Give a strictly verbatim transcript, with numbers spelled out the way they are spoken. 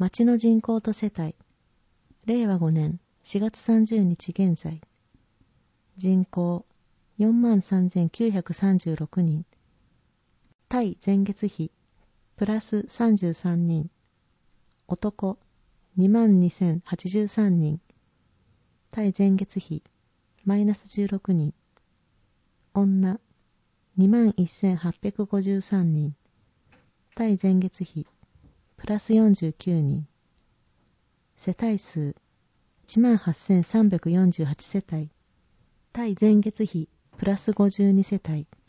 町の人口と世帯、れいわごねんしがつさんじゅうにち現在、人口 よんまんさんぜんきゅうひゃくさんじゅうろくにん、対前月比プラスさんじゅうさんにん、男 にまんにせんはちじゅうさんにん、対前月比マイナスじゅうろくにん、女 にまんせんはっぴゃくごじゅうさんにん、対前月比プラスよんじゅうきゅうにん、世帯数いちまんはっせんさんびゃくよんじゅうはちせたい、対前月比プラスごじゅうにせたい。